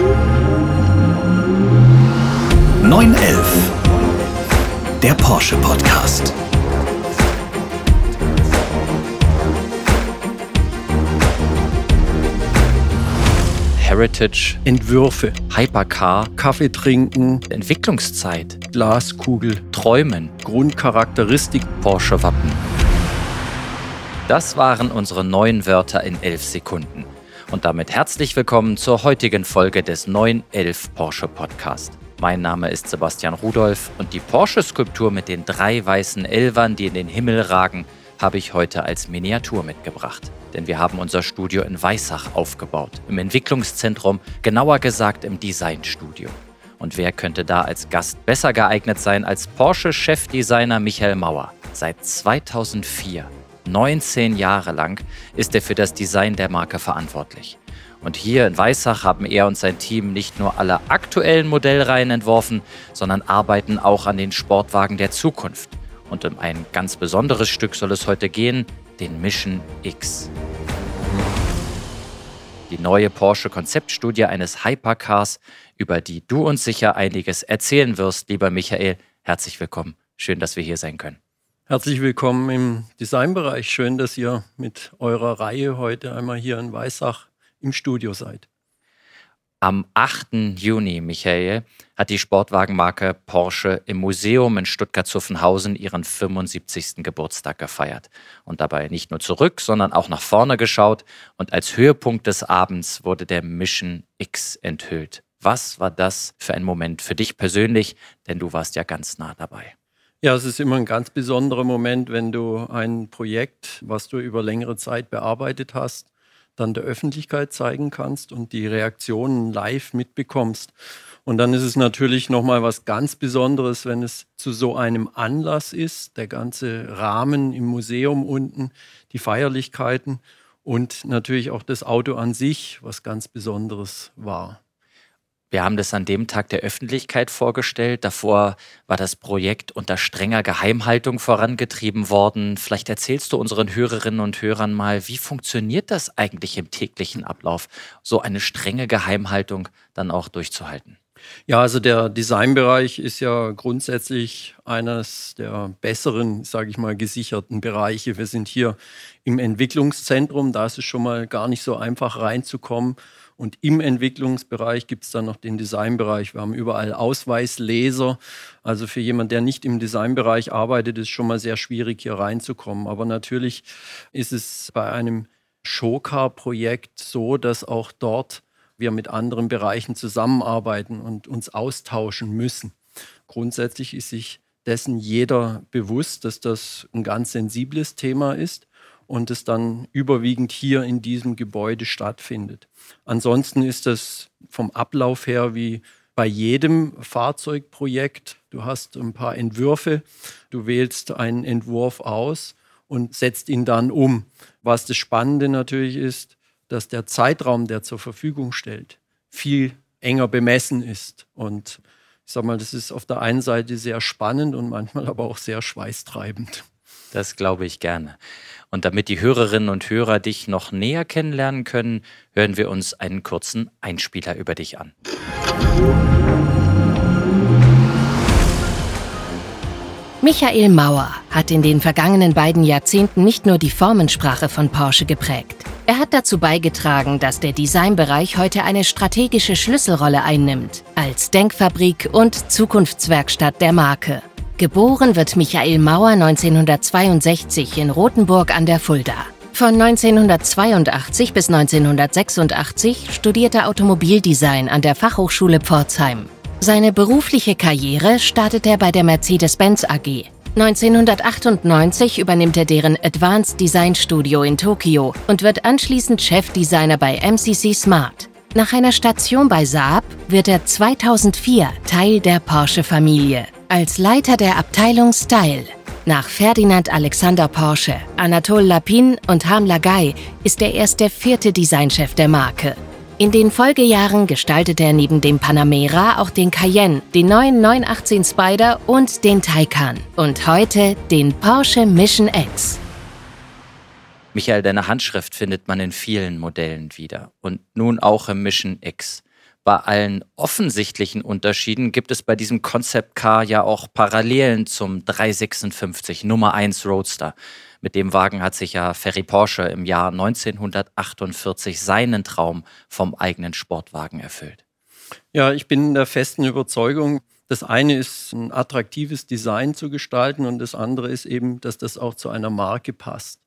911, der Porsche Podcast. Heritage, Entwürfe, Hypercar, Kaffee trinken, Entwicklungszeit, Glaskugel, Träumen, Grundcharakteristik, Porsche-Wappen. Das waren unsere 9 Wörter in 11 Sekunden. Und damit herzlich willkommen zur heutigen Folge des 911 Porsche Podcast. Mein Name ist Sebastian Rudolph und die Porsche-Skulptur mit den 3 weißen Elvern, die in den Himmel ragen, habe ich heute als Miniatur mitgebracht. Denn wir haben unser Studio in Weissach aufgebaut, im Entwicklungszentrum, genauer gesagt im Designstudio. Und wer könnte da als Gast besser geeignet sein als Porsche-Chefdesigner Michael Mauer? Seit 2004, 19 Jahre lang, ist er für das Design der Marke verantwortlich. Und hier in Weissach haben er und sein Team nicht nur alle aktuellen Modellreihen entworfen, sondern arbeiten auch an den Sportwagen der Zukunft. Und um ein ganz besonderes Stück soll es heute gehen, den Mission X. Die neue Porsche-Konzeptstudie eines Hypercars, über die du uns sicher einiges erzählen wirst, lieber Michael. Herzlich willkommen. Schön, dass wir hier sein können. Herzlich willkommen im Designbereich. Schön, dass ihr mit eurer Reihe heute einmal hier in Weissach im Studio seid. Am 8. Juni, Michael, hat die Sportwagenmarke Porsche im Museum in Stuttgart-Zuffenhausen ihren 75. Geburtstag gefeiert. Und dabei nicht nur zurück, sondern auch nach vorne geschaut. Und als Höhepunkt des Abends wurde der Mission X enthüllt. Was war das für ein Moment für dich persönlich? Denn du warst ja ganz nah dabei. Ja, es ist immer ein ganz besonderer Moment, wenn du ein Projekt, was du über längere Zeit bearbeitet hast, dann der Öffentlichkeit zeigen kannst und die Reaktionen live mitbekommst. Und dann ist es natürlich nochmal was ganz Besonderes, wenn es zu so einem Anlass ist, der ganze Rahmen im Museum unten, die Feierlichkeiten und natürlich auch das Auto an sich, was ganz Besonderes war. Wir haben das an dem Tag der Öffentlichkeit vorgestellt. Davor war das Projekt unter strenger Geheimhaltung vorangetrieben worden. Vielleicht erzählst du unseren Hörerinnen und Hörern mal, wie funktioniert das eigentlich im täglichen Ablauf, so eine strenge Geheimhaltung dann auch durchzuhalten? Ja, also der Designbereich ist ja grundsätzlich eines der besseren, sage ich mal, gesicherten Bereiche. Wir sind hier im Entwicklungszentrum, da ist es schon mal gar nicht so einfach reinzukommen. Und im Entwicklungsbereich gibt es dann noch den Designbereich. Wir haben überall Ausweisleser. Also für jemanden, der nicht im Designbereich arbeitet, ist es schon mal sehr schwierig, hier reinzukommen. Aber natürlich ist es bei einem Showcar-Projekt so, dass auch dort wir mit anderen Bereichen zusammenarbeiten und uns austauschen müssen. Grundsätzlich ist sich dessen jeder bewusst, dass das ein ganz sensibles Thema ist und es dann überwiegend hier in diesem Gebäude stattfindet. Ansonsten ist das vom Ablauf her wie bei jedem Fahrzeugprojekt. Du hast ein paar Entwürfe, du wählst einen Entwurf aus und setzt ihn dann um. Was das Spannende natürlich ist, dass der Zeitraum, der zur Verfügung steht, viel enger bemessen ist. Und ich sag mal, das ist auf der einen Seite sehr spannend und manchmal aber auch sehr schweißtreibend. Das glaube ich gerne. Und damit die Hörerinnen und Hörer dich noch näher kennenlernen können, hören wir uns einen kurzen Einspieler über dich an. Michael Mauer hat in den vergangenen beiden Jahrzehnten nicht nur die Formensprache von Porsche geprägt. Er hat dazu beigetragen, dass der Designbereich heute eine strategische Schlüsselrolle einnimmt, als Denkfabrik und Zukunftswerkstatt der Marke. Geboren wird Michael Mauer 1962 in Rothenburg an der Fulda. Von 1982 bis 1986 studierte er Automobildesign an der Fachhochschule Pforzheim. Seine berufliche Karriere startet er bei der Mercedes-Benz AG. 1998 übernimmt er deren Advanced Design Studio in Tokio und wird anschließend Chefdesigner bei MCC Smart. Nach einer Station bei Saab wird er 2004 Teil der Porsche-Familie. Als Leiter der Abteilung Style. Nach Ferdinand Alexander Porsche, Anatole Lapine und Harm Lagaay ist er erst der 4. Designchef der Marke. In den Folgejahren gestaltete er neben dem Panamera auch den Cayenne, den neuen 918 Spyder und den Taycan. Und heute den Porsche Mission X. Michael, deine Handschrift findet man in vielen Modellen wieder und nun auch im Mission X. bei allen offensichtlichen Unterschieden gibt es bei diesem Concept Car ja auch Parallelen zum 356 Nummer 1 Roadster. Mit dem Wagen hat sich ja Ferry Porsche im Jahr 1948 seinen Traum vom eigenen Sportwagen erfüllt. Ja, ich bin der festen Überzeugung, das eine ist, ein attraktives Design zu gestalten und das andere ist eben, dass das auch zu einer Marke passt.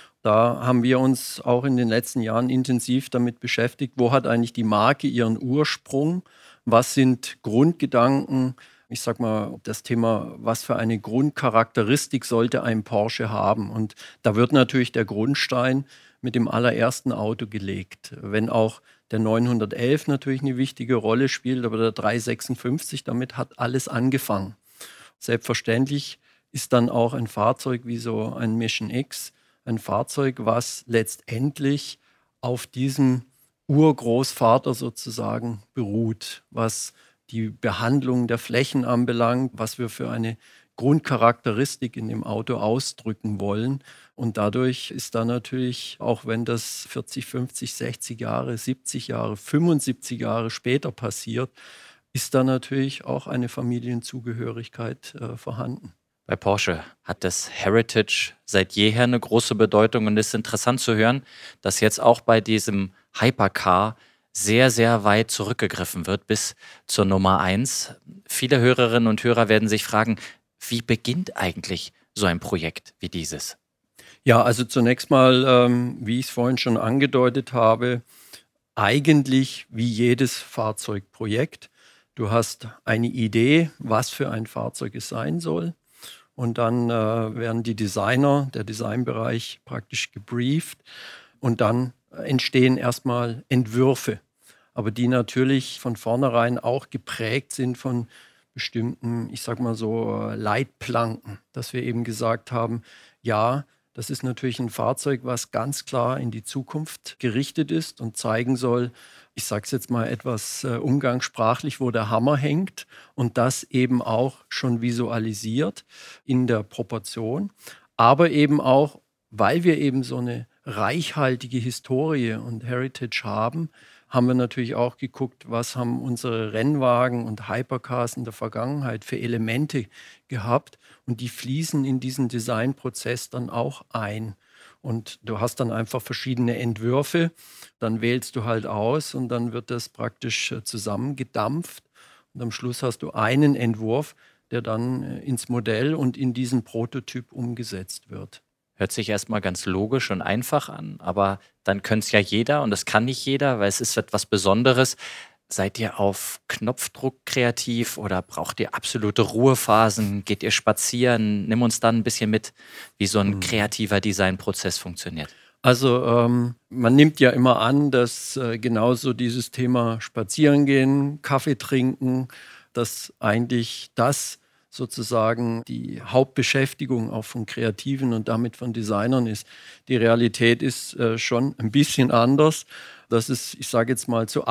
Da haben wir uns auch in den letzten Jahren intensiv damit beschäftigt, wo hat eigentlich die Marke ihren Ursprung, was sind Grundgedanken, ich sag mal, das Thema, was für eine Grundcharakteristik sollte ein Porsche haben. Und da wird natürlich der Grundstein mit dem allerersten Auto gelegt, wenn auch der 911 natürlich eine wichtige Rolle spielt, aber der 356, damit hat alles angefangen. Selbstverständlich ist dann auch ein Fahrzeug wie so ein Mission X ein Fahrzeug, was letztendlich auf diesem Urgroßvater sozusagen beruht, was die Behandlung der Flächen anbelangt, was wir für eine Grundcharakteristik in dem Auto ausdrücken wollen. Und dadurch ist da natürlich, auch wenn das 40, 50, 60 Jahre, 70 Jahre, 75 Jahre später passiert, ist da natürlich auch eine Familienzugehörigkeit vorhanden. Bei Porsche hat das Heritage seit jeher eine große Bedeutung und es ist interessant zu hören, dass jetzt auch bei diesem Hypercar sehr, sehr weit zurückgegriffen wird bis zur Nummer 1. Viele Hörerinnen und Hörer werden sich fragen, wie beginnt eigentlich so ein Projekt wie dieses? Ja, also zunächst mal, wie ich es vorhin schon angedeutet habe, eigentlich wie jedes Fahrzeugprojekt. Du hast eine Idee, was für ein Fahrzeug es sein soll. Und dann werden die Designer, der Designbereich praktisch gebrieft und dann entstehen erstmal Entwürfe, aber die natürlich von vornherein auch geprägt sind von bestimmten, ich sag mal so, Leitplanken, dass wir eben gesagt haben, ja, das ist natürlich ein Fahrzeug, was ganz klar in die Zukunft gerichtet ist und zeigen soll, ich sage es jetzt mal etwas umgangssprachlich, wo der Hammer hängt und das eben auch schon visualisiert in der Proportion, aber eben auch, weil wir eben so eine reichhaltige Historie und Heritage haben wir natürlich auch geguckt, was haben unsere Rennwagen und Hypercars in der Vergangenheit für Elemente gehabt und die fließen in diesen Designprozess dann auch ein. Und du hast dann einfach verschiedene Entwürfe, dann wählst du halt aus und dann wird das praktisch zusammengedampft und am Schluss hast du einen Entwurf, der dann ins Modell und in diesen Prototyp umgesetzt wird. Hört sich erstmal ganz logisch und einfach an, aber dann könnte es ja jeder und das kann nicht jeder, weil es ist etwas Besonderes. Seid ihr auf Knopfdruck kreativ oder braucht ihr absolute Ruhephasen? Geht ihr spazieren? Nimm uns dann ein bisschen mit, wie so ein kreativer Designprozess funktioniert. Also man nimmt ja immer an, dass genauso dieses Thema Spazierengehen, Kaffee trinken, dass eigentlich das sozusagen die Hauptbeschäftigung auch von Kreativen und damit von Designern ist. Die Realität ist schon ein bisschen anders. Dass es, ich sage jetzt mal, zu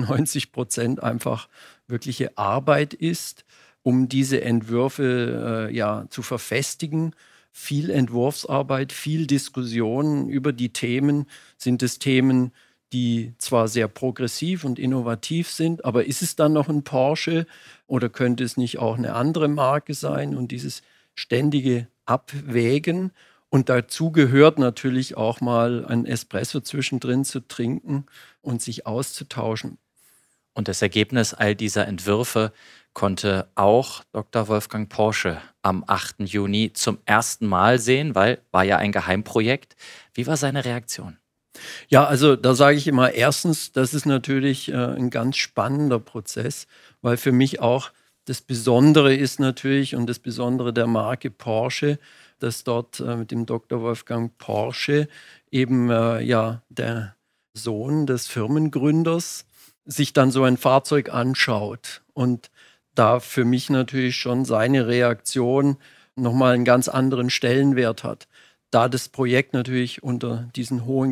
80-90% einfach wirkliche Arbeit ist, um diese Entwürfe zu verfestigen. Viel Entwurfsarbeit, viel Diskussion über die Themen. Sind es Themen, die zwar sehr progressiv und innovativ sind, aber ist es dann noch ein Porsche oder könnte es nicht auch eine andere Marke sein? Und dieses ständige Abwägen. Und dazu gehört natürlich auch mal ein Espresso zwischendrin zu trinken und sich auszutauschen. Und das Ergebnis all dieser Entwürfe konnte auch Dr. Wolfgang Porsche am 8. Juni zum ersten Mal sehen, weil war ja ein Geheimprojekt. Wie war seine Reaktion? Ja, also da sage ich immer, erstens, das ist natürlich ein ganz spannender Prozess, weil für mich auch das Besondere ist natürlich und das Besondere der Marke Porsche, dass dort mit dem Dr. Wolfgang Porsche eben der Sohn des Firmengründers sich dann so ein Fahrzeug anschaut und da für mich natürlich schon seine Reaktion nochmal einen ganz anderen Stellenwert hat. Da das Projekt natürlich unter diesen hohen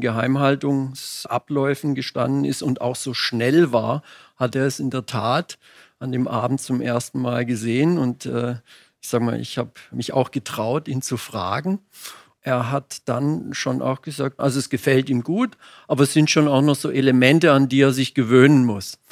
Geheimhaltungsabläufen gestanden ist und auch so schnell war, hat er es in der Tat an dem Abend zum ersten Mal gesehen und ich sag mal, ich habe mich auch getraut, ihn zu fragen. Er hat dann schon auch gesagt, also es gefällt ihm gut, aber es sind schon auch noch so Elemente, an die er sich gewöhnen muss.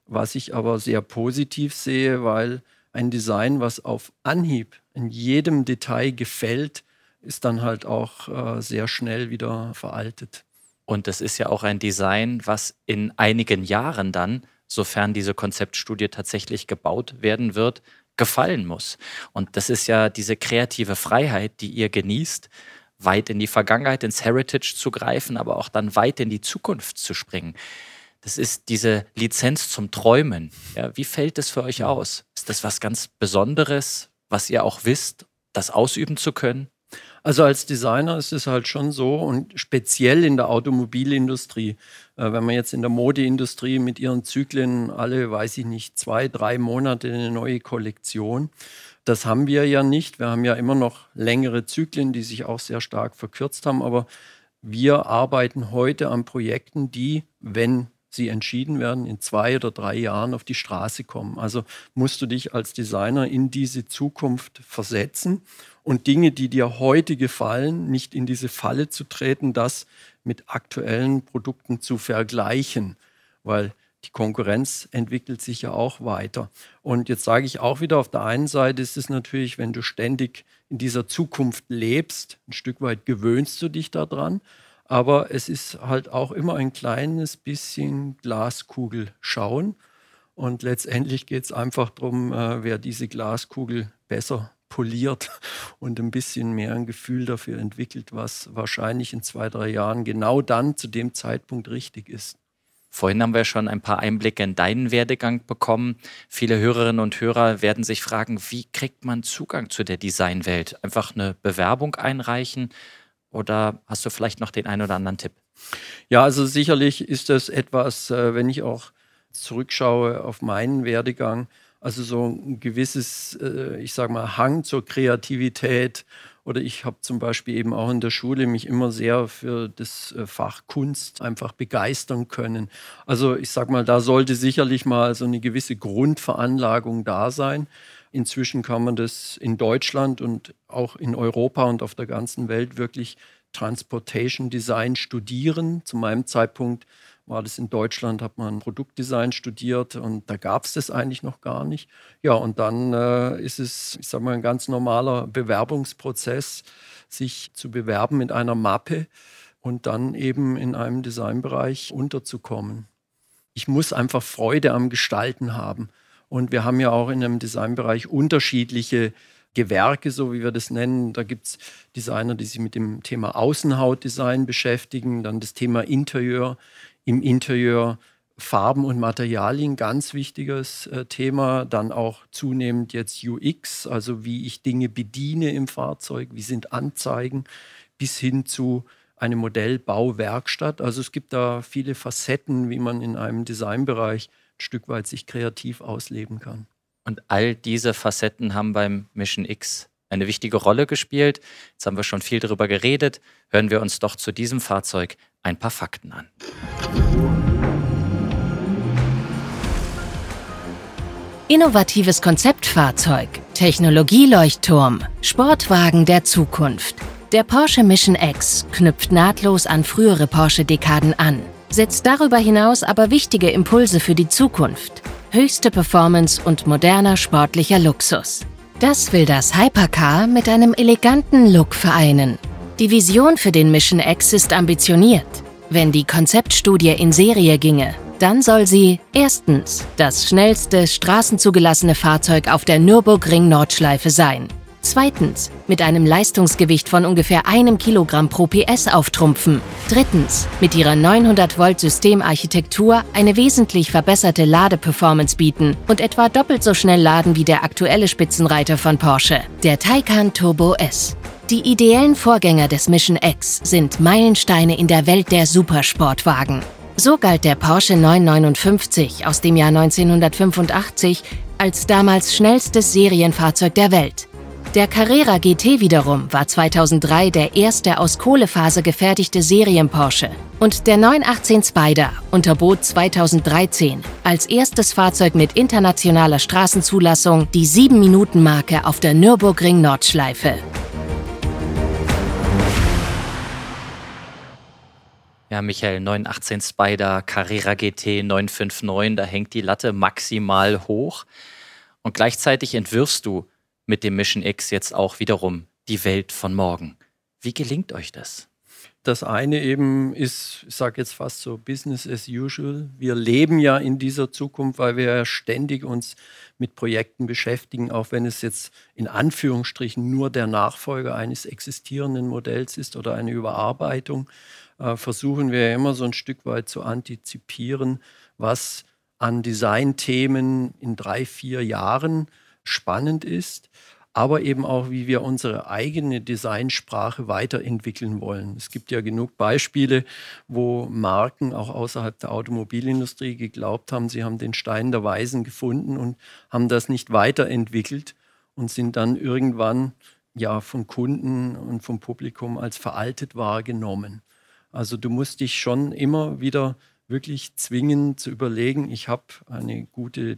was ich aber sehr positiv sehe, weil ein Design, was auf Anhieb in jedem Detail gefällt, ist dann halt auch sehr schnell wieder veraltet. Und es ist ja auch ein Design, was in einigen Jahren dann, sofern diese Konzeptstudie tatsächlich gebaut werden wird, gefallen muss. Und das ist ja diese kreative Freiheit, die ihr genießt, weit in die Vergangenheit, ins Heritage zu greifen, aber auch dann weit in die Zukunft zu springen. Das ist diese Lizenz zum Träumen. Ja, wie fällt das für euch aus? Ist das was ganz Besonderes, was ihr auch wisst, das ausüben zu können? Also als Designer ist es halt schon so und speziell in der Automobilindustrie, wenn man jetzt in der Modeindustrie mit ihren Zyklen alle, weiß ich nicht, 2-3 Monate eine neue Kollektion, das haben wir ja nicht. Wir haben ja immer noch längere Zyklen, die sich auch sehr stark verkürzt haben, aber wir arbeiten heute an Projekten, die, wenn sie entschieden werden, in 2 oder 3 Jahren auf die Straße kommen. Also musst du dich als Designer in diese Zukunft versetzen und Dinge, die dir heute gefallen, nicht in diese Falle zu treten, das mit aktuellen Produkten zu vergleichen, weil die Konkurrenz entwickelt sich ja auch weiter. Und jetzt sage ich auch wieder, auf der einen Seite ist es natürlich, wenn du ständig in dieser Zukunft lebst, ein Stück weit gewöhnst du dich daran, aber es ist halt auch immer ein kleines bisschen Glaskugel schauen. Und letztendlich geht es einfach darum, wer diese Glaskugel besser poliert und ein bisschen mehr ein Gefühl dafür entwickelt, was wahrscheinlich in 2-3 Jahren genau dann zu dem Zeitpunkt richtig ist. Vorhin haben wir schon ein paar Einblicke in deinen Werdegang bekommen. Viele Hörerinnen und Hörer werden sich fragen, wie kriegt man Zugang zu der Designwelt? Einfach eine Bewerbung einreichen? Oder hast du vielleicht noch den einen oder anderen Tipp? Ja, also sicherlich ist das etwas, wenn ich auch zurückschaue auf meinen Werdegang, also so ein gewisses, ich sage mal, Hang zur Kreativität. Oder ich habe zum Beispiel eben auch in der Schule mich immer sehr für das Fach Kunst einfach begeistern können. Also ich sage mal, da sollte sicherlich mal so eine gewisse Grundveranlagung da sein. Inzwischen kann man das in Deutschland und auch in Europa und auf der ganzen Welt wirklich Transportation Design studieren. Zu meinem Zeitpunkt war das in Deutschland, hat man Produktdesign studiert und da gab es das eigentlich noch gar nicht. Ja, und dann ist es, ich sage mal, ein ganz normaler Bewerbungsprozess, sich zu bewerben mit einer Mappe und dann eben in einem Designbereich unterzukommen. Ich muss einfach Freude am Gestalten haben. Und wir haben ja auch in einem Designbereich unterschiedliche Gewerke, so wie wir das nennen. Da gibt es Designer, die sich mit dem Thema Außenhautdesign beschäftigen, dann das Thema Interieur. Im Interieur Farben und Materialien, ganz wichtiges Thema. Dann auch zunehmend jetzt UX, also wie ich Dinge bediene im Fahrzeug, wie sind Anzeigen, bis hin zu eine Modellbauwerkstatt. Also es gibt da viele Facetten, wie man in einem Designbereich ein Stück weit sich kreativ ausleben kann. Und all diese Facetten haben beim Mission X eine wichtige Rolle gespielt. Jetzt haben wir schon viel darüber geredet. Hören wir uns doch zu diesem Fahrzeug ein paar Fakten an. Innovatives Konzeptfahrzeug, Technologieleuchtturm, Sportwagen der Zukunft. Der Porsche Mission X knüpft nahtlos an frühere Porsche-Dekaden an, setzt darüber hinaus aber wichtige Impulse für die Zukunft. Höchste Performance und moderner sportlicher Luxus. Das will das Hypercar mit einem eleganten Look vereinen. Die Vision für den Mission X ist ambitioniert. Wenn die Konzeptstudie in Serie ginge, dann soll sie erstens das schnellste straßenzugelassene Fahrzeug auf der Nürburgring-Nordschleife sein. Zweitens, mit einem Leistungsgewicht von ungefähr 1 Kilogramm pro PS auftrumpfen. Drittens, mit ihrer 900-Volt-Systemarchitektur eine wesentlich verbesserte Ladeperformance bieten und etwa doppelt so schnell laden wie der aktuelle Spitzenreiter von Porsche, der Taycan Turbo S. Die ideellen Vorgänger des Mission X sind Meilensteine in der Welt der Supersportwagen. So galt der Porsche 959 aus dem Jahr 1985 als damals schnellstes Serienfahrzeug der Welt. Der Carrera GT wiederum war 2003 der erste aus Kohlefaser gefertigte Serien-Porsche. Und der 918 Spyder unterbot 2013 als erstes Fahrzeug mit internationaler Straßenzulassung die 7-Minuten-Marke auf der Nürburgring-Nordschleife. Ja, Michael, 918 Spider, Carrera GT 959, da hängt die Latte maximal hoch. Und gleichzeitig entwirfst du mit dem Mission X jetzt auch wiederum die Welt von morgen. Wie gelingt euch das? Das eine eben ist, ich sage jetzt fast so Business as usual. Wir leben ja in dieser Zukunft, weil wir ja ständig uns mit Projekten beschäftigen, auch wenn es jetzt in Anführungsstrichen nur der Nachfolger eines existierenden Modells ist oder eine Überarbeitung, versuchen wir ja immer so ein Stück weit zu antizipieren, was an Designthemen in 3, 4 Jahren spannend ist, aber eben auch, wie wir unsere eigene Designsprache weiterentwickeln wollen. Es gibt ja genug Beispiele, wo Marken auch außerhalb der Automobilindustrie geglaubt haben, sie haben den Stein der Weisen gefunden und haben das nicht weiterentwickelt und sind dann irgendwann ja von Kunden und vom Publikum als veraltet wahrgenommen. Also du musst dich schon immer wieder wirklich zwingen zu überlegen, ich habe eine gute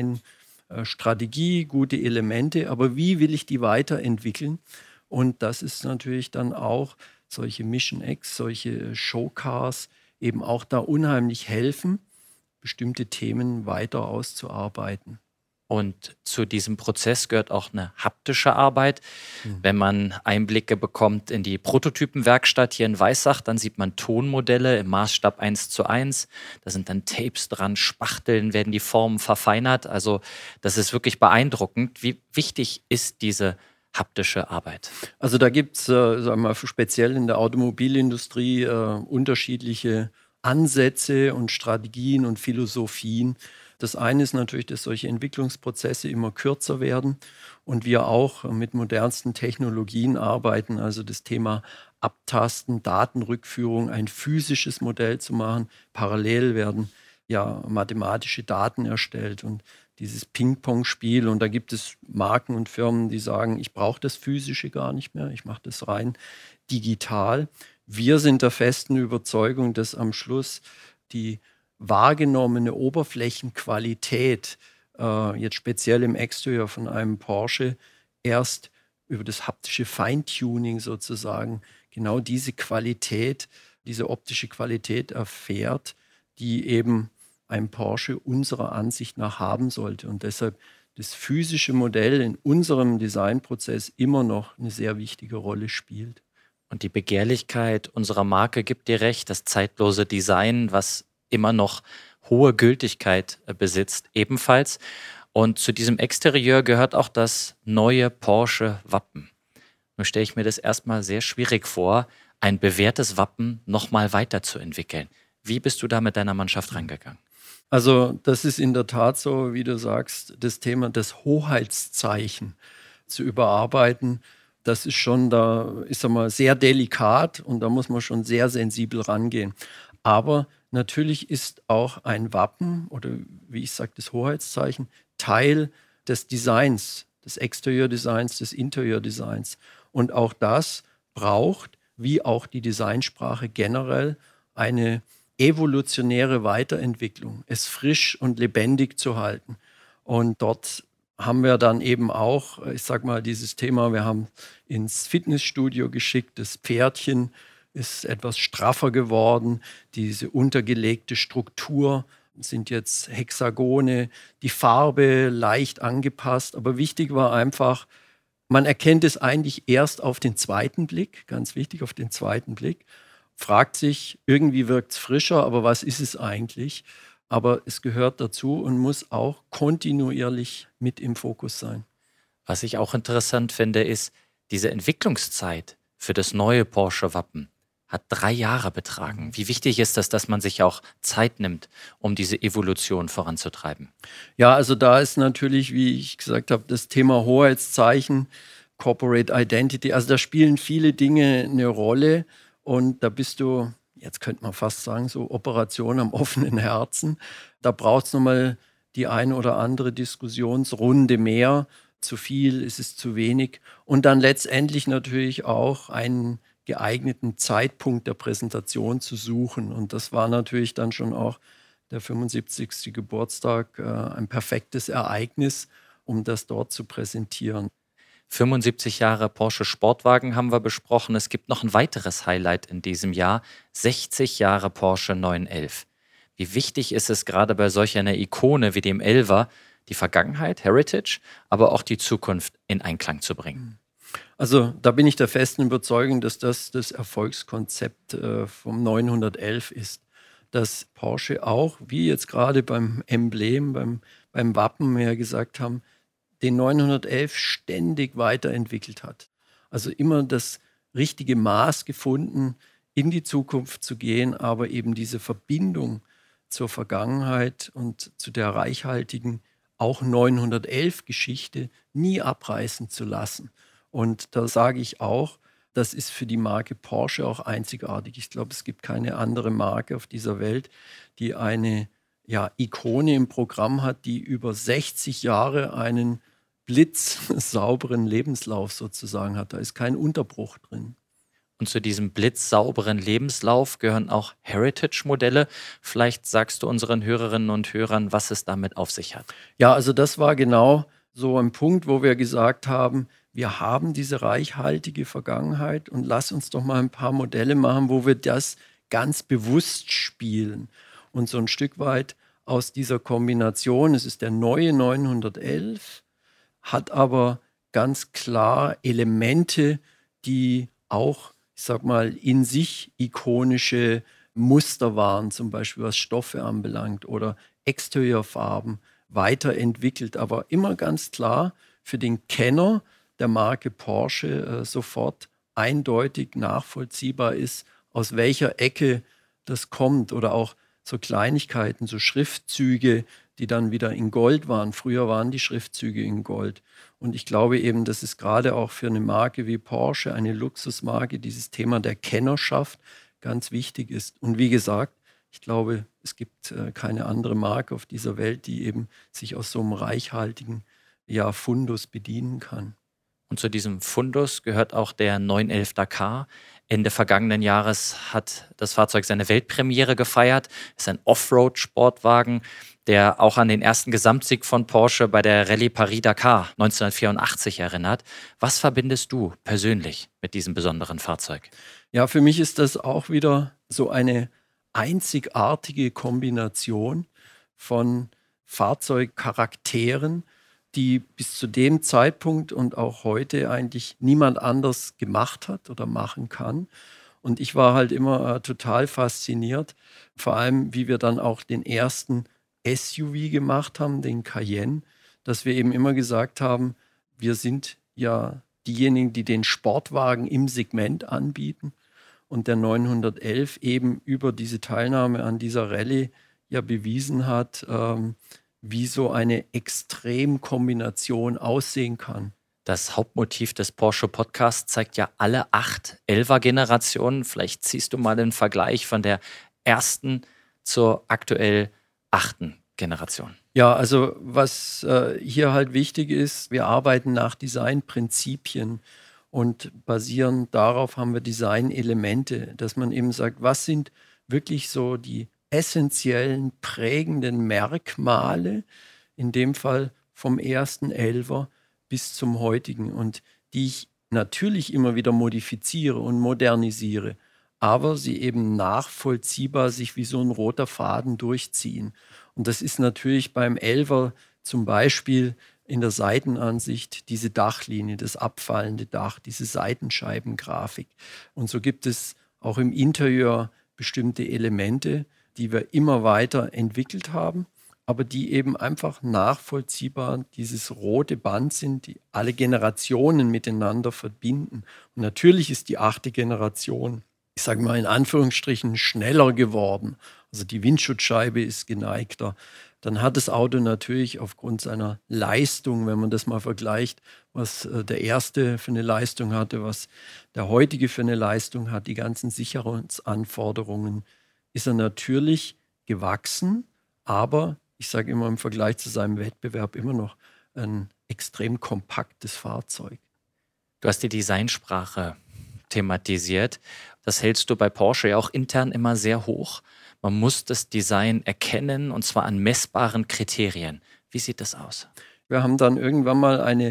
Designstrategie, gute Elemente, aber wie will ich die weiterentwickeln? Und das ist natürlich dann auch solche Mission X, solche Showcars eben auch da unheimlich helfen, bestimmte Themen weiter auszuarbeiten. Und zu diesem Prozess gehört auch eine haptische Arbeit. Wenn man Einblicke bekommt in die Prototypenwerkstatt hier in Weissach, dann sieht man Tonmodelle im Maßstab 1:1. Da sind dann Tapes dran, Spachteln, werden die Formen verfeinert. Also das ist wirklich beeindruckend. Wie wichtig ist diese haptische Arbeit? Also da gibt es, sagen wir mal, speziell in der Automobilindustrie unterschiedliche Ansätze und Strategien und Philosophien. Das eine ist natürlich, dass solche Entwicklungsprozesse immer kürzer werden und wir auch mit modernsten Technologien arbeiten, also das Thema Abtasten, Datenrückführung, ein physisches Modell zu machen. Parallel werden ja mathematische Daten erstellt und dieses Ping-Pong-Spiel, und da gibt es Marken und Firmen, die sagen, ich brauche das Physische gar nicht mehr, ich mache das rein digital. Wir sind der festen Überzeugung, dass am Schluss die wahrgenommene Oberflächenqualität, jetzt speziell im Exterieur von einem Porsche, erst über das haptische Feintuning sozusagen genau diese Qualität, diese optische Qualität erfährt, die eben ein Porsche unserer Ansicht nach haben sollte. Und deshalb das physische Modell in unserem Designprozess immer noch eine sehr wichtige Rolle spielt. Und die Begehrlichkeit unserer Marke gibt dir recht, das zeitlose Design, was immer noch hohe Gültigkeit besitzt, ebenfalls. Und zu diesem Exterieur gehört auch das neue Porsche-Wappen. Nun stelle ich mir das erstmal sehr schwierig vor, ein bewährtes Wappen nochmal weiterzuentwickeln. Wie bist du da mit deiner Mannschaft rangegangen? Also das ist in der Tat so, wie du sagst, das Thema des Hoheitszeichen zu überarbeiten. Das ist schon, da ist mal sehr delikat und da muss man schon sehr sensibel rangehen. Aber natürlich ist auch ein Wappen oder wie ich sage, das Hoheitszeichen Teil des Designs, des Exterieurdesigns, des Interieurdesigns. Und auch das braucht, wie auch die Designsprache generell, eine evolutionäre Weiterentwicklung, es frisch und lebendig zu halten. Und dort haben wir dann eben auch, ich sag mal, dieses Thema, wir haben ins Fitnessstudio geschickt, das Pferdchen ist etwas straffer geworden, diese untergelegte Struktur sind jetzt Hexagone, die Farbe leicht angepasst, aber wichtig war einfach, man erkennt es eigentlich erst auf den zweiten Blick, ganz wichtig, auf den zweiten Blick, fragt sich, irgendwie wirkt es frischer, aber was ist es eigentlich? Aber es gehört dazu und muss auch kontinuierlich mit im Fokus sein. Was ich auch interessant finde, ist, diese Entwicklungszeit für das neue Porsche-Wappen hat 3 Jahre betragen. Wie wichtig ist das, dass man sich auch Zeit nimmt, um diese Evolution voranzutreiben? Ja, also da ist natürlich, wie ich gesagt habe, das Thema Hoheitszeichen, Corporate Identity, also da spielen viele Dinge eine Rolle und da bist du, jetzt könnte man fast sagen, so Operation am offenen Herzen. Da braucht es nochmal die eine oder andere Diskussionsrunde mehr. Zu viel, ist es zu wenig. Und dann letztendlich natürlich auch einen geeigneten Zeitpunkt der Präsentation zu suchen. Und das war natürlich dann schon auch der 75. Geburtstag ein perfektes Ereignis, um das dort zu präsentieren. 75 Jahre Porsche Sportwagen haben wir besprochen. Es gibt noch ein weiteres Highlight in diesem Jahr, 60 Jahre Porsche 911. Wie wichtig ist es gerade bei solch einer Ikone wie dem 11er, die Vergangenheit, Heritage, aber auch die Zukunft in Einklang zu bringen? Also da bin ich der festen Überzeugung, dass das Erfolgskonzept vom 911 ist. Dass Porsche auch, wie jetzt gerade beim Emblem, beim Wappen wir ja gesagt haben, den 911 ständig weiterentwickelt hat. Also immer das richtige Maß gefunden, in die Zukunft zu gehen, aber eben diese Verbindung zur Vergangenheit und zu der reichhaltigen, auch 911-Geschichte nie abreißen zu lassen. Und da sage ich auch, das ist für die Marke Porsche auch einzigartig. Ich glaube, es gibt keine andere Marke auf dieser Welt, die eine Ikone im Programm hat, die über 60 Jahre einen blitzsauberen Lebenslauf sozusagen hat. Da ist kein Unterbruch drin. Und zu diesem blitzsauberen Lebenslauf gehören auch Heritage-Modelle. Vielleicht sagst du unseren Hörerinnen und Hörern, was es damit auf sich hat. Ja, also das war genau so ein Punkt, wo wir gesagt haben, wir haben diese reichhaltige Vergangenheit und lass uns doch mal ein paar Modelle machen, wo wir das ganz bewusst spielen. Und so ein Stück weit aus dieser Kombination, es ist der neue 911, hat aber ganz klar Elemente, die auch, ich sag mal, in sich ikonische Muster waren, zum Beispiel was Stoffe anbelangt oder Exteriorfarben, weiterentwickelt, aber immer ganz klar für den Kenner der Marke Porsche sofort eindeutig nachvollziehbar ist, aus welcher Ecke das kommt oder auch so Kleinigkeiten, so Schriftzüge, die dann wieder in Gold waren. Früher waren die Schriftzüge in Gold. Und ich glaube eben, dass es gerade auch für eine Marke wie Porsche, eine Luxusmarke, dieses Thema der Kennerschaft ganz wichtig ist. Und wie gesagt, ich glaube, es gibt keine andere Marke auf dieser Welt, die eben sich aus so einem reichhaltigen Fundus bedienen kann. Und zu diesem Fundus gehört auch der 911 Dakar. Ende vergangenen Jahres hat das Fahrzeug seine Weltpremiere gefeiert. Es ist ein Offroad-Sportwagen, der auch an den ersten Gesamtsieg von Porsche bei der Rallye Paris-Dakar 1984 erinnert. Was verbindest du persönlich mit diesem besonderen Fahrzeug? Ja, für mich ist das auch wieder so eine einzigartige Kombination von Fahrzeugcharakteren, die bis zu dem Zeitpunkt und auch heute eigentlich niemand anders gemacht hat oder machen kann. Und ich war halt immer total fasziniert, vor allem wie wir dann auch den ersten SUV gemacht haben, den Cayenne, dass wir eben immer gesagt haben, wir sind ja diejenigen, die den Sportwagen im Segment anbieten. Und der 911 eben über diese Teilnahme an dieser Rallye ja bewiesen hat, wie so eine Extremkombination aussehen kann. Das Hauptmotiv des Porsche Podcasts zeigt ja alle 8 11er-Generationen. Vielleicht ziehst du mal den Vergleich von der ersten zur aktuell 8. Generation. Ja, also was hier halt wichtig ist, wir arbeiten nach Designprinzipien und basierend darauf haben wir Designelemente, dass man eben sagt, was sind wirklich so die essentiellen, prägenden Merkmale, in dem Fall vom ersten 11er bis zum heutigen und die ich natürlich immer wieder modifiziere und modernisiere, aber sie eben nachvollziehbar sich wie so ein roter Faden durchziehen. Und das ist natürlich beim 11er zum Beispiel in der Seitenansicht diese Dachlinie, das abfallende Dach, diese Seitenscheibengrafik. Und so gibt es auch im Interieur bestimmte Elemente, die wir immer weiter entwickelt haben, aber die eben einfach nachvollziehbar dieses rote Band sind, die alle Generationen miteinander verbinden. Und natürlich ist die 8. Generation, ich sage mal in Anführungsstrichen, schneller geworden. Also die Windschutzscheibe ist geneigter. Dann hat das Auto natürlich aufgrund seiner Leistung, wenn man das mal vergleicht, was der erste für eine Leistung hatte, was der heutige für eine Leistung hat, die ganzen Sicherungsanforderungen, ist er natürlich gewachsen, aber ich sage immer im Vergleich zu seinem Wettbewerb immer noch ein extrem kompaktes Fahrzeug. Du hast die Designsprache thematisiert. Das hältst du bei Porsche ja auch intern immer sehr hoch. Man muss das Design erkennen und zwar an messbaren Kriterien. Wie sieht das aus? Wir haben dann irgendwann mal eine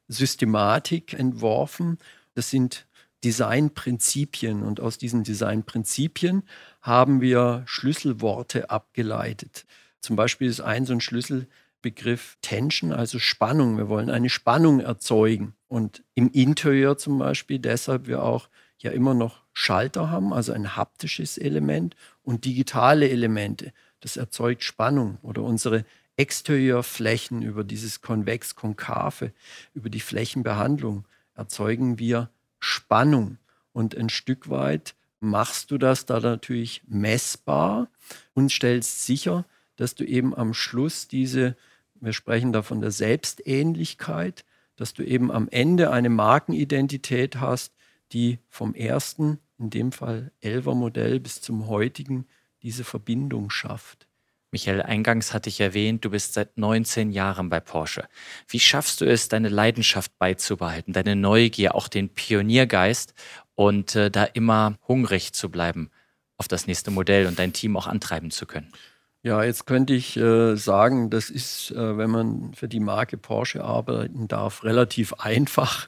Systematik entworfen. Das sind Designprinzipien und aus diesen Designprinzipien haben wir Schlüsselworte abgeleitet. Zum Beispiel ist so ein Schlüsselbegriff Tension, also Spannung. Wir wollen eine Spannung erzeugen. Und im Interieur zum Beispiel, deshalb wir auch ja immer noch Schalter haben, also ein haptisches Element und digitale Elemente. Das erzeugt Spannung. Oder unsere Exterieurflächen über dieses Konvex-Konkave, über die Flächenbehandlung erzeugen wir Spannung. Und ein Stück weit machst du das da natürlich messbar und stellst sicher, dass du eben am Schluss wir sprechen da von der Selbstähnlichkeit, dass du eben am Ende eine Markenidentität hast, die vom ersten, in dem Fall 11er Modell, bis zum heutigen diese Verbindung schafft. Michael, eingangs hatte ich erwähnt, du bist seit 19 Jahren bei Porsche. Wie schaffst du es, deine Leidenschaft beizubehalten, deine Neugier, auch den Pioniergeist und da immer hungrig zu bleiben auf das nächste Modell und dein Team auch antreiben zu können? Ja, jetzt könnte ich sagen, das ist, wenn man für die Marke Porsche arbeiten darf, relativ einfach.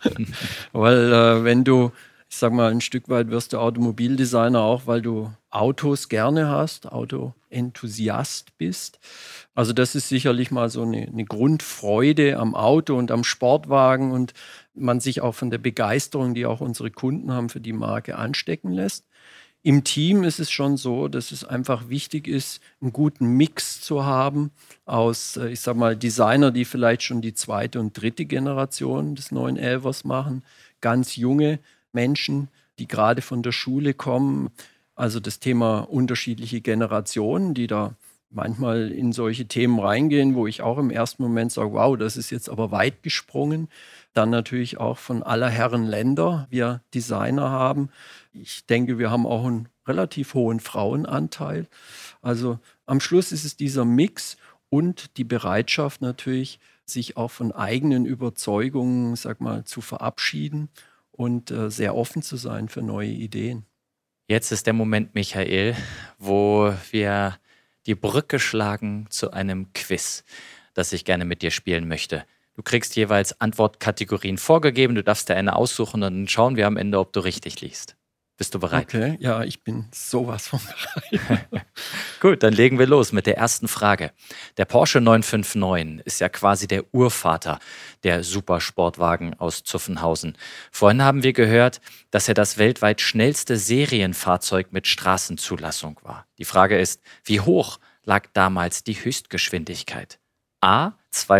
Weil wenn du, ich sag mal, ein Stück weit wirst du Automobildesigner auch, weil du Autos gerne hast, Autoenthusiast bist. Also das ist sicherlich mal so eine Grundfreude am Auto und am Sportwagen und man sich auch von der Begeisterung, die auch unsere Kunden haben, für die Marke anstecken lässt. Im Team ist es schon so, dass es einfach wichtig ist, einen guten Mix zu haben aus, ich sag mal, Designer, die vielleicht schon die zweite und dritte Generation des 911ers machen, ganz junge Menschen, die gerade von der Schule kommen. Also das Thema unterschiedliche Generationen, die da manchmal in solche Themen reingehen, wo ich auch im ersten Moment sage, wow, das ist jetzt aber weit gesprungen. Dann natürlich auch von aller Herren Länder wir Designer haben. Ich denke, wir haben auch einen relativ hohen Frauenanteil. Also am Schluss ist es dieser Mix und die Bereitschaft natürlich, sich auch von eigenen Überzeugungen, sag mal, zu verabschieden und sehr offen zu sein für neue Ideen. Jetzt ist der Moment, Michael, wo wir die Brücke schlagen zu einem Quiz, das ich gerne mit dir spielen möchte. Du kriegst jeweils Antwortkategorien vorgegeben, du darfst dir eine aussuchen und dann schauen wir am Ende, ob du richtig liegst. Bist du bereit? Okay, ja, ich bin sowas von bereit. Gut, dann legen wir los mit der ersten Frage. Der Porsche 959 ist ja quasi der Urvater der Supersportwagen aus Zuffenhausen. Vorhin haben wir gehört, dass er das weltweit schnellste Serienfahrzeug mit Straßenzulassung war. Die Frage ist, wie hoch lag damals die Höchstgeschwindigkeit? A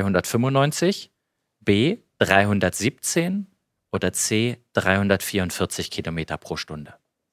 295, B 317 oder C 344 Kilometer pro Stunde?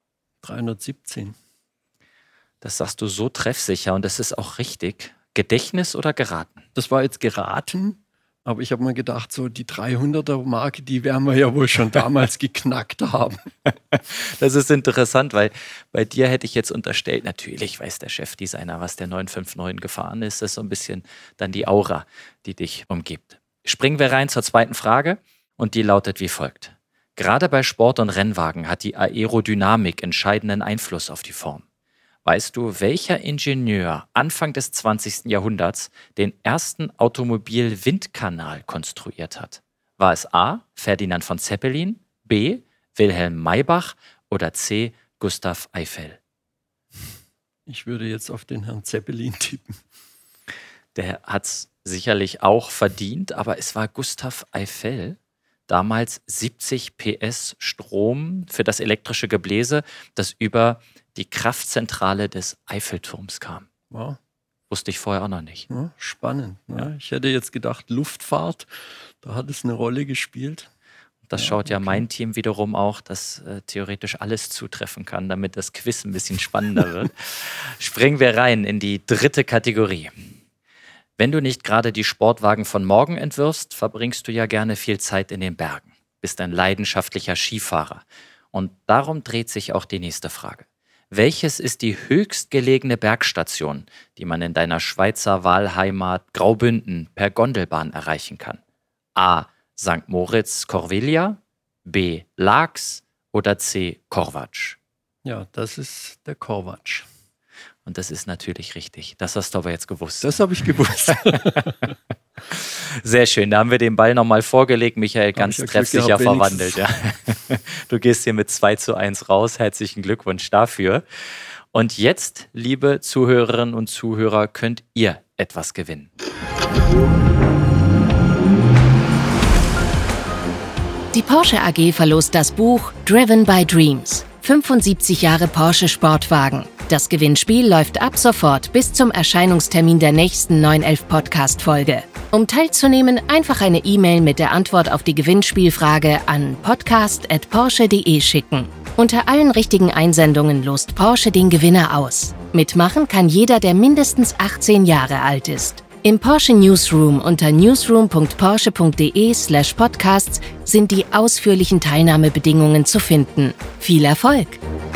317. Das sagst du so treffsicher und das ist auch richtig. Gedächtnis oder geraten? Das war jetzt geraten, aber ich habe mir gedacht, so die 300er-Marke, die werden wir ja wohl schon damals geknackt haben. Das ist interessant, weil bei dir hätte ich jetzt unterstellt, natürlich weiß der Chefdesigner, was der 959 gefahren ist. Das ist so ein bisschen dann die Aura, die dich umgibt. Springen wir rein zur zweiten Frage und die lautet wie folgt. Gerade bei Sport- und Rennwagen hat die Aerodynamik entscheidenden Einfluss auf die Form. Weißt du, welcher Ingenieur Anfang des 20. Jahrhunderts den ersten Automobil-Windkanal konstruiert hat? War es A. Ferdinand von Zeppelin, B. Wilhelm Maybach oder C. Gustav Eiffel? Ich würde jetzt auf den Herrn Zeppelin tippen. Der hat es sicherlich auch verdient, aber es war Gustav Eiffel. Damals 70 PS Strom für das elektrische Gebläse, das über die Kraftzentrale des Eiffelturms kam. Wow. Wusste ich vorher auch noch nicht. Ja, spannend. Ne? Ja. Ich hätte jetzt gedacht, Luftfahrt, da hat es eine Rolle gespielt. Das schaut ja mein Team wiederum auch, dass theoretisch alles zutreffen kann, damit das Quiz ein bisschen spannender wird. Springen wir rein in die dritte Kategorie. Wenn du nicht gerade die Sportwagen von morgen entwirfst, verbringst du ja gerne viel Zeit in den Bergen. Bist ein leidenschaftlicher Skifahrer. Und darum dreht sich auch die nächste Frage. Welches ist die höchstgelegene Bergstation, die man in deiner Schweizer Wahlheimat Graubünden per Gondelbahn erreichen kann? A. St. Moritz Corviglia, B. Laax oder C. Korvatsch? Ja, das ist der Korvatsch. Und das ist natürlich richtig. Das hast du aber jetzt gewusst. Das habe ich gewusst. Sehr schön, da haben wir den Ball nochmal vorgelegt. Michael, ganz treffsicher verwandelt. Ja. Du gehst hier mit 2:1 raus. Herzlichen Glückwunsch dafür. Und jetzt, liebe Zuhörerinnen und Zuhörer, könnt ihr etwas gewinnen. Die Porsche AG verlost das Buch Driven by Dreams. 75 Jahre Porsche Sportwagen. Das Gewinnspiel läuft ab sofort bis zum Erscheinungstermin der nächsten 911 Podcast-Folge. Um teilzunehmen, einfach eine E-Mail mit der Antwort auf die Gewinnspielfrage an podcast@porsche.de schicken. Unter allen richtigen Einsendungen lost Porsche den Gewinner aus. Mitmachen kann jeder, der mindestens 18 Jahre alt ist. Im Porsche Newsroom unter newsroom.porsche.de/podcasts sind die ausführlichen Teilnahmebedingungen zu finden. Viel Erfolg!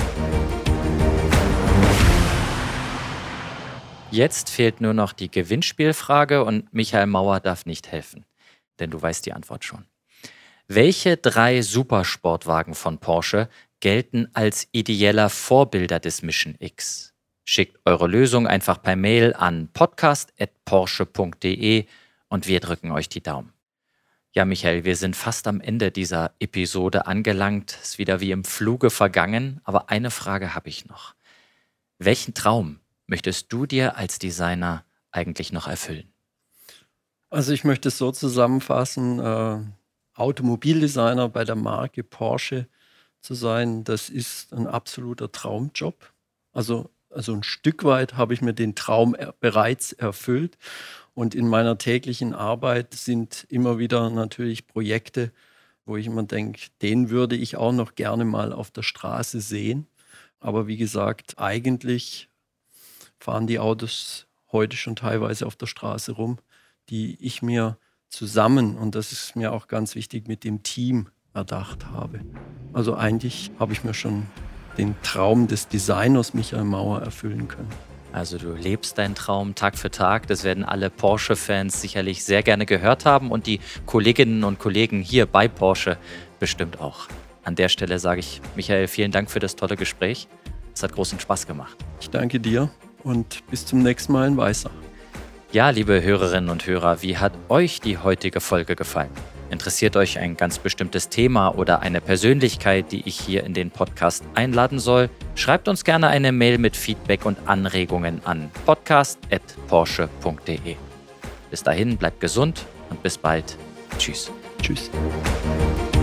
Jetzt fehlt nur noch die Gewinnspielfrage und Michael Mauer darf nicht helfen, denn du weißt die Antwort schon. Welche 3 Supersportwagen von Porsche gelten als ideeller Vorbilder des Mission X? Schickt eure Lösung einfach per Mail an podcast@porsche.de und wir drücken euch die Daumen. Ja, Michael, wir sind fast am Ende dieser Episode angelangt. Ist wieder wie im Fluge vergangen, aber eine Frage habe ich noch. Welchen Traum möchtest du dir als Designer eigentlich noch erfüllen? Also ich möchte es so zusammenfassen, Automobildesigner bei der Marke Porsche zu sein, das ist ein absoluter Traumjob. Also ein Stück weit habe ich mir den Traum bereits erfüllt. Und in meiner täglichen Arbeit sind immer wieder natürlich Projekte, wo ich immer denke, den würde ich auch noch gerne mal auf der Straße sehen. Aber wie gesagt, eigentlich fahren die Autos heute schon teilweise auf der Straße rum, die ich mir zusammen, und das ist mir auch ganz wichtig, mit dem Team erdacht habe. Also eigentlich habe ich mir schon den Traum des Designers Michael Mauer erfüllen können. Also du lebst deinen Traum Tag für Tag. Das werden alle Porsche-Fans sicherlich sehr gerne gehört haben und die Kolleginnen und Kollegen hier bei Porsche bestimmt auch. An der Stelle sage ich, Michael, vielen Dank für das tolle Gespräch. Es hat großen Spaß gemacht. Ich danke dir und bis zum nächsten Mal in Weissach. Ja, liebe Hörerinnen und Hörer, wie hat euch die heutige Folge gefallen? Interessiert euch ein ganz bestimmtes Thema oder eine Persönlichkeit, die ich hier in den Podcast einladen soll? Schreibt uns gerne eine Mail mit Feedback und Anregungen an podcast@porsche.de. Bis dahin, bleibt gesund und bis bald. Tschüss. Tschüss.